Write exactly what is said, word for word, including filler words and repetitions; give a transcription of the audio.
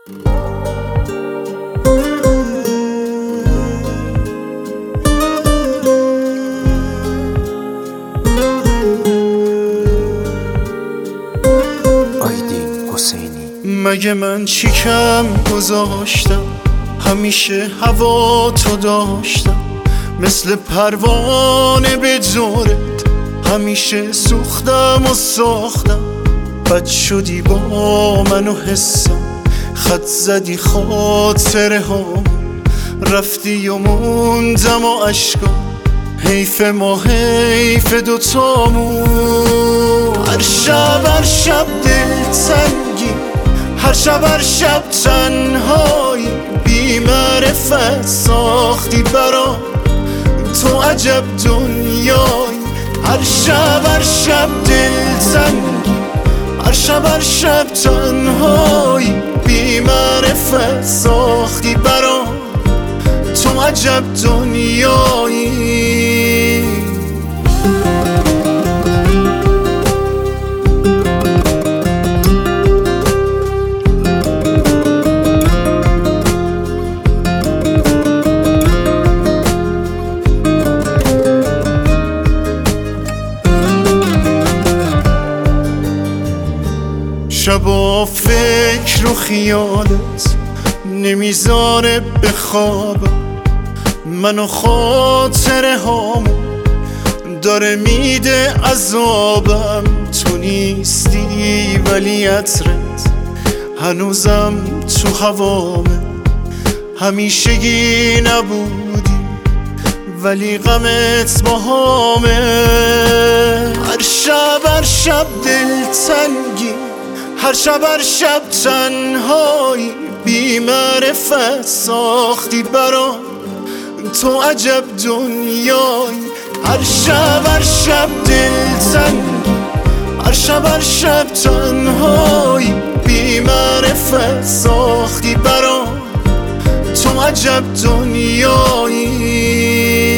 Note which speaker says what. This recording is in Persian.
Speaker 1: مگه من چی کم گذاشتم؟ همیشه هوا تو داشتم، مثل پروانه به جورت همیشه سوختم و ساختم. بد شدی با من و حسم، خط زدی خاطره هام، رفتی و موندم و عشقام، حیف ما حیف دوتامون. هر شب هر شب دلتنگی، هر شب هر شب تنهایی، بی معرفت ساختی برام تو عجب دنیایی. هر شب هر شب دلتنگی، هر شب هر شب تنهایی، بی معرفت ساختی برام تو عجب دنیایی. شبا فکر و خیالت نمیذاره بخوابم، منو خاطره هامو داره میده عذابم. تو نیستی ولی عطرت هنوزم تو هوامه، همیشگی نبودی ولی غمت باهامه. هر شب هر شب دلتنگی، هر شب هر شب تنهایی، بی معرفت ساختی برام تو عجب دنیایی. هر شب هر شب دلتنگی، هر شب هر شب تنهایی، بی معرفت ساختی برام تو عجب دنیایی.